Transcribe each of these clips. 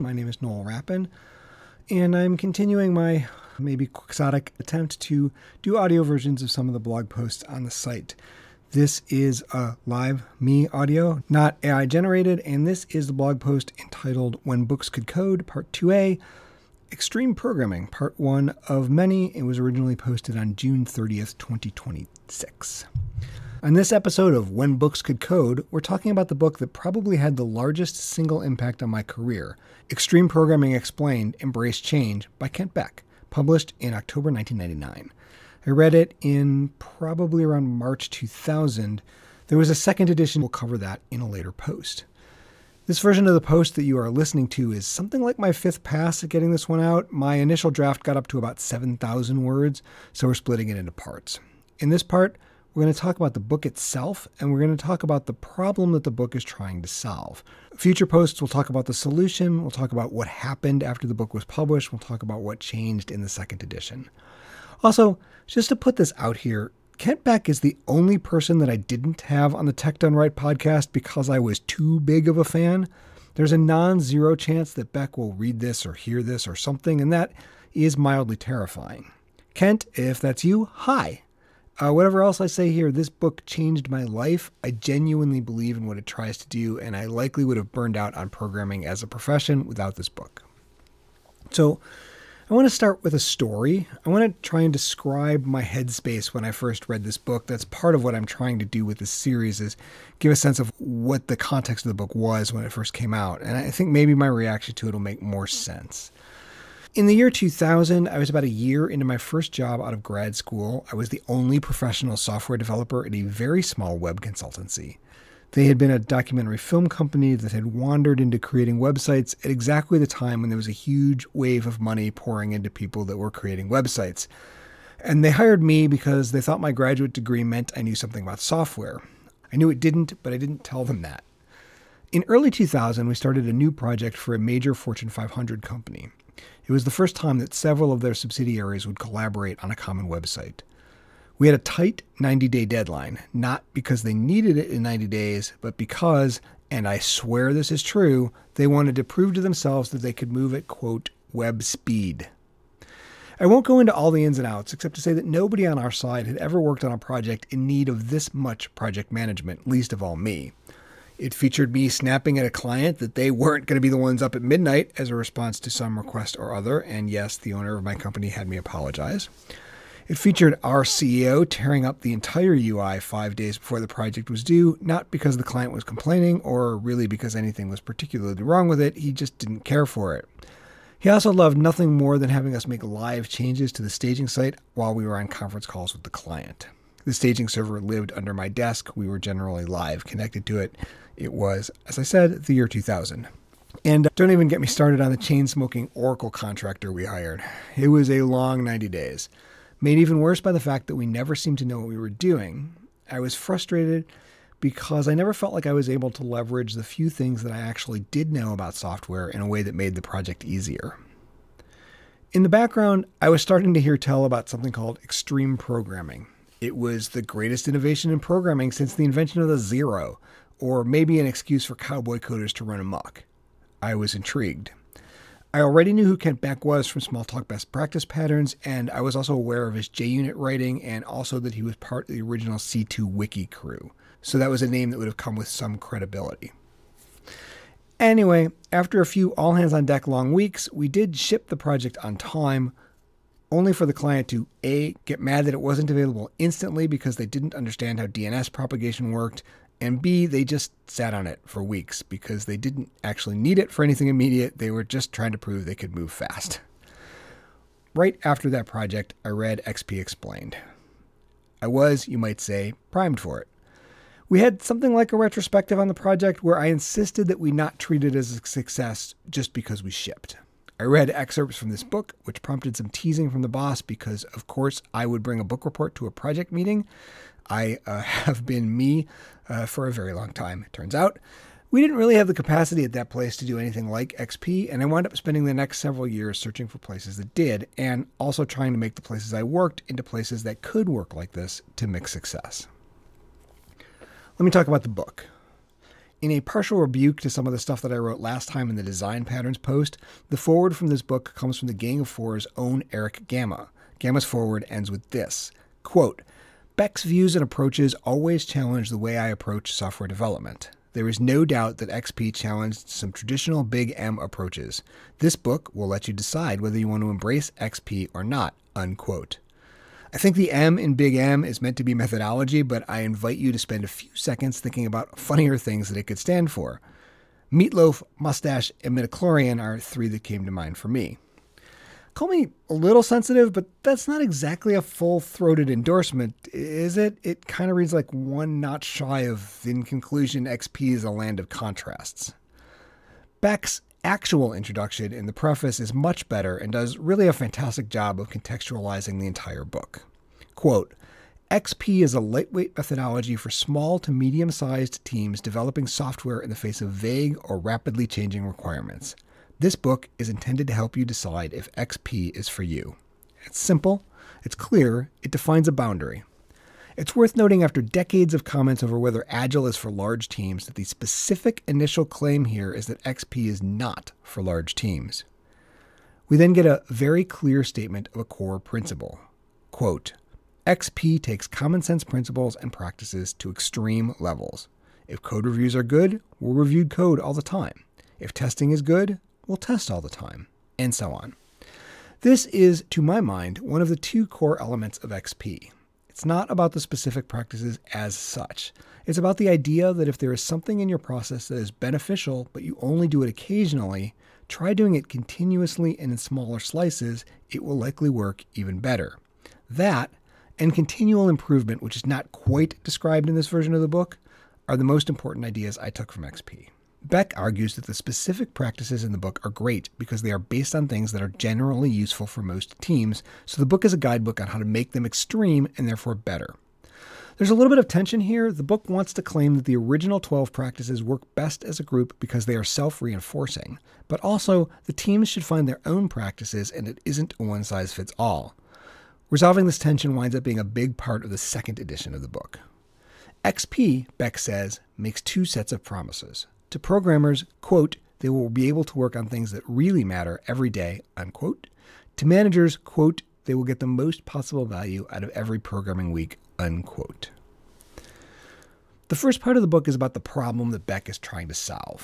My name is Noel Rappin, and I'm continuing my maybe quixotic attempt to do audio versions of some of the blog posts on the site. This is a live me audio, not AI generated, and this is the blog post entitled When Books Could Code, Part 2A, Extreme Programming, Part 1 of many. It was originally posted on June 30th, 2026. On this episode of When Books Could Code, we're talking about the book that probably had the largest single impact on my career, Extreme Programming Explained, Embrace Change by Kent Beck, published in October 1999. I read it in probably around March 2000. There was a second edition. We'll cover that in a later post. This version of the post that you are listening to is something like my fifth pass at getting this one out. My initial draft got up to about 7,000 words, so we're splitting it into parts. In this part, we're going to talk about the book itself, and we're going to talk about the problem that the book is trying to solve. Future posts, we'll talk about the solution, we'll talk about what happened after the book was published, we'll talk about what changed in the second edition. Also, just to put this out here, Kent Beck is the only person that I didn't have on the Tech Done Right podcast because I was too big of a fan. There's a non-zero chance that Beck will read this or hear this or something, and that is mildly terrifying. Kent, if that's you, hi. Whatever else I say here, this book changed my life. I genuinely believe in what it tries to do, and I likely would have burned out on programming as a profession without this book. So I want to start with a story. I want to try and describe my headspace when I first read this book. That's part of what I'm trying to do with this series, is give a sense of what the context of the book was when it first came out. And I think maybe my reaction to it will make more sense. In the year 2000, I was about a year into my first job out of grad school. I was the only professional software developer at a very small web consultancy. They had been a documentary film company that had wandered into creating websites at exactly the time when there was a huge wave of money pouring into people that were creating websites. And they hired me because they thought my graduate degree meant I knew something about software. I knew it didn't, but I didn't tell them that. In early 2000, we started a new project for a major Fortune 500 company. It was the first time that several of their subsidiaries would collaborate on a common website. We had a tight 90-day deadline, not because they needed it in 90 days, but because, and I swear this is true, they wanted to prove to themselves that they could move at, quote, web speed. I won't go into all the ins and outs, except to say that nobody on our side had ever worked on a project in need of this much project management, least of all me. It featured me snapping at a client that they weren't going to be the ones up at midnight as a response to some request or other, and yes, the owner of my company had me apologize. It featured our CEO tearing up the entire UI 5 days before the project was due, not because the client was complaining or really because anything was particularly wrong with it, he just didn't care for it. He also loved nothing more than having us make live changes to the staging site while we were on conference calls with the client. The staging server lived under my desk. We were generally live connected to it. It was, as I said, the year 2000. And don't even get me started on the chain-smoking Oracle contractor we hired. It was a long 90 days. Made even worse by the fact that we never seemed to know what we were doing. I was frustrated because I never felt like I was able to leverage the few things that I actually did know about software in a way that made the project easier. In the background, I was starting to hear tell about something called extreme programming. It was the greatest innovation in programming since the invention of the zero, or maybe an excuse for cowboy coders to run amok. I was intrigued. I already knew who Kent Beck was from Smalltalk Best Practice Patterns, and I was also aware of his JUnit writing and also that he was part of the original C2 Wiki crew. So that was a name that would have come with some credibility. Anyway, after a few all-hands-on-deck long weeks, we did ship the project on time, only for the client to A, get mad that it wasn't available instantly because they didn't understand how DNS propagation worked, and B, they just sat on it for weeks because they didn't actually need it for anything immediate. They were just trying to prove they could move fast. Right after that project, I read XP Explained. I was, you might say, primed for it. We had something like a retrospective on the project where I insisted that we not treat it as a success just because we shipped. I read excerpts from this book, which prompted some teasing from the boss because, of course, I would bring a book report to a project meeting. I have been me for a very long time, it turns out. We didn't really have the capacity at that place to do anything like XP, and I wound up spending the next several years searching for places that did, and also trying to make the places I worked into places that could work like this to mix success. Let me talk about the book. In a partial rebuke to some of the stuff that I wrote last time in the Design Patterns post, the foreword from this book comes from the Gang of Four's own Eric Gamma. Gamma's foreword ends with this, quote, "Beck's views and approaches always challenge the way I approach software development. There is no doubt that XP challenged some traditional Big M approaches. This book will let you decide whether you want to embrace XP or not," unquote. I think the M in Big M is meant to be methodology, but I invite you to spend a few seconds thinking about funnier things that it could stand for. Meatloaf, mustache, and midichlorian are three that came to mind for me. Call me a little sensitive, but that's not exactly a full-throated endorsement, is it? It kind of reads like one notch shy of, in conclusion, XP is a land of contrasts. Beck's actual introduction in the preface is much better and does really a fantastic job of contextualizing the entire book. Quote, "XP is a lightweight methodology for small to medium-sized teams developing software in the face of vague or rapidly changing requirements. This book is intended to help you decide if XP is for you." It's simple, it's clear, it defines a boundary. It's worth noting after decades of comments over whether Agile is for large teams that the specific initial claim here is that XP is not for large teams. We then get a very clear statement of a core principle. Quote, "XP takes common sense principles and practices to extreme levels. If code reviews are good, we'll review code all the time. If testing is good, we'll test all the time," and so on. This is, to my mind, one of the two core elements of XP. It's not about the specific practices as such. It's about the idea that if there is something in your process that is beneficial, but you only do it occasionally, try doing it continuously and in smaller slices. It will likely work even better. That, and continual improvement, which is not quite described in this version of the book, are the most important ideas I took from XP. Beck argues that the specific practices in the book are great because they are based on things that are generally useful for most teams, so the book is a guidebook on how to make them extreme and therefore better. There's a little bit of tension here. The book wants to claim that the original 12 practices work best as a group because they are self-reinforcing, but also the teams should find their own practices and it isn't a one-size-fits-all. Resolving this tension winds up being a big part of the second edition of the book. XP, Beck says, makes two sets of promises. To programmers, quote, "They will be able to work on things that really matter every day," unquote. To managers, quote, "They will get the most possible value out of every programming week," unquote. The first part of the book is about the problem that Beck is trying to solve.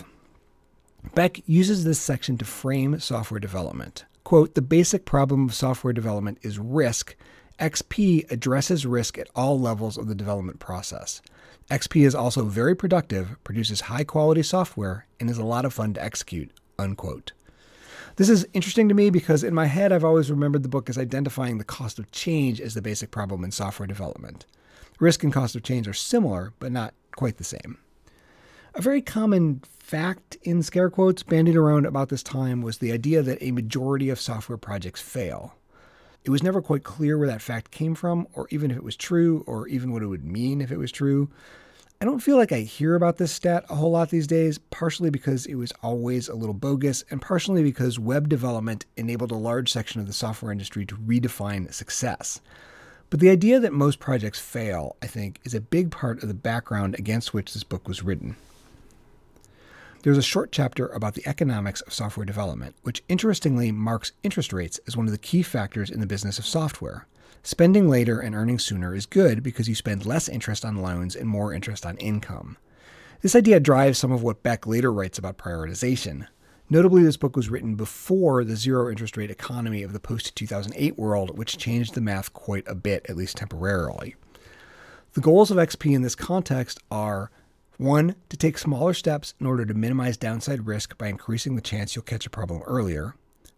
Beck uses this section to frame software development. Quote, "The basic problem of software development is risk. XP addresses risk at all levels of the development process. XP is also very productive, produces high-quality software, and is a lot of fun to execute," unquote. This is interesting to me because in my head I've always remembered the book as identifying the cost of change as the basic problem in software development. Risk and cost of change are similar, but not quite the same. A very common fact, in scare quotes, bandied around about this time was the idea that a majority of software projects fail. It was never quite clear where that fact came from, or even if it was true, or even what it would mean if it was true. I don't feel like I hear about this stat a whole lot these days, partially because it was always a little bogus, and partially because web development enabled a large section of the software industry to redefine success. But the idea that most projects fail, I think, is a big part of the background against which this book was written. There's a short chapter about the economics of software development, which interestingly marks interest rates as one of the key factors in the business of software. Spending later and earning sooner is good because you spend less interest on loans and more interest on income. This idea drives some of what Beck later writes about prioritization. Notably, this book was written before the zero interest rate economy of the post-2008 world, which changed the math quite a bit, at least temporarily. The goals of XP in this context are 1. To take smaller steps in order to minimize downside risk by increasing the chance you'll catch a problem earlier.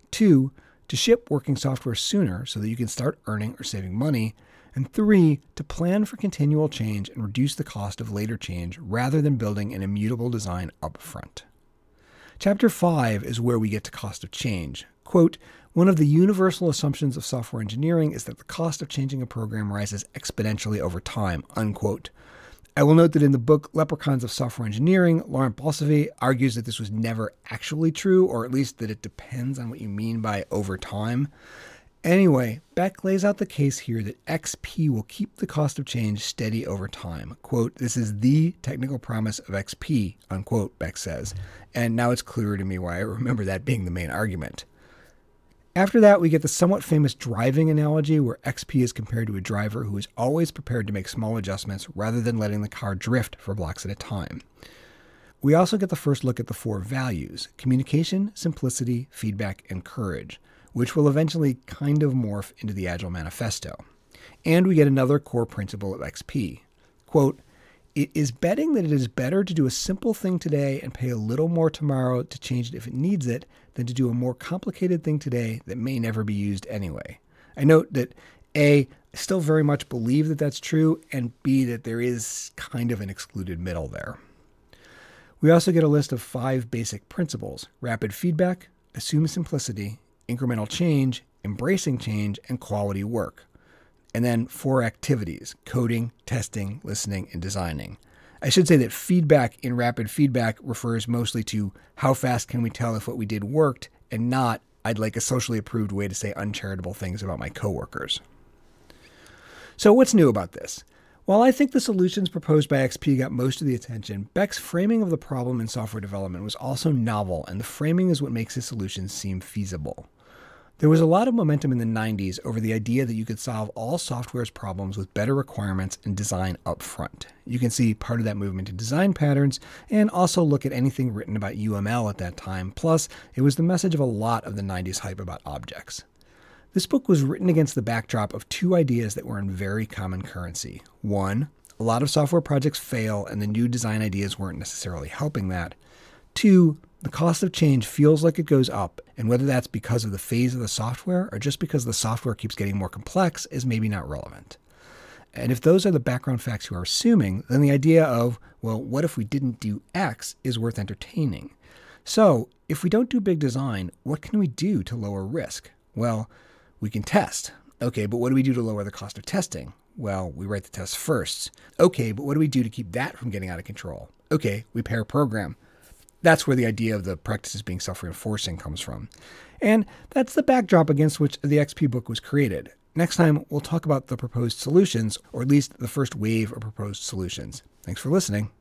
2. To ship working software sooner so that you can start earning or saving money. And 3. To plan for continual change and reduce the cost of later change rather than building an immutable design up front. Chapter 5 is where we get to cost of change. Quote, "One of the universal assumptions of software engineering is that the cost of changing a program rises exponentially over time," unquote. I will note that in the book Leprechauns of Software Engineering, Laurent Balsavie argues that this was never actually true, or at least that it depends on what you mean by over time. Anyway, Beck lays out the case here that XP will keep the cost of change steady over time. Quote, "This is the technical promise of XP," unquote, Beck says. And now it's clearer to me why I remember that being the main argument. After that, we get the somewhat famous driving analogy where XP is compared to a driver who is always prepared to make small adjustments rather than letting the car drift for blocks at a time. We also get the first look at the 4 values: communication, simplicity, feedback, and courage, which will eventually kind of morph into the Agile Manifesto. And we get another core principle of XP. Quote, "It is betting that it is better to do a simple thing today and pay a little more tomorrow to change it if it needs it than to do a more complicated thing today that may never be used anyway." I note that A, I still very much believe that that's true, and B, that there is kind of an excluded middle there. We also get a list of 5 basic principles: rapid feedback, assume simplicity, incremental change, embracing change, and quality work. And then 4 activities: coding, testing, listening, and designing. I should say that feedback in rapid feedback refers mostly to how fast can we tell if what we did worked, and not I'd like a socially approved way to say uncharitable things about my coworkers. So what's new about this? While I think the solutions proposed by XP got most of the attention, Beck's framing of the problem in software development was also novel, and the framing is what makes his solutions seem feasible. There was a lot of momentum in the 90s over the idea that you could solve all software's problems with better requirements and design up front. You can see part of that movement in design patterns and also look at anything written about UML at that time. Plus, it was the message of a lot of the 90s hype about objects. This book was written against the backdrop of 2 ideas that were in very common currency. 1, a lot of software projects fail and the new design ideas weren't necessarily helping that. 2, the cost of change feels like it goes up, and whether that's because of the phase of the software or just because the software keeps getting more complex is maybe not relevant. And if those are the background facts you are assuming, then the idea of, well, what if we didn't do X is worth entertaining. So, if we don't do big design, what can we do to lower risk? Well, we can test. Okay, but what do we do to lower the cost of testing? Well, we write the tests first. Okay, but what do we do to keep that from getting out of control? Okay, we pair program. That's where the idea of the practices being self-reinforcing comes from. And that's the backdrop against which the XP book was created. Next time, we'll talk about the proposed solutions, or at least the first wave of proposed solutions. Thanks for listening.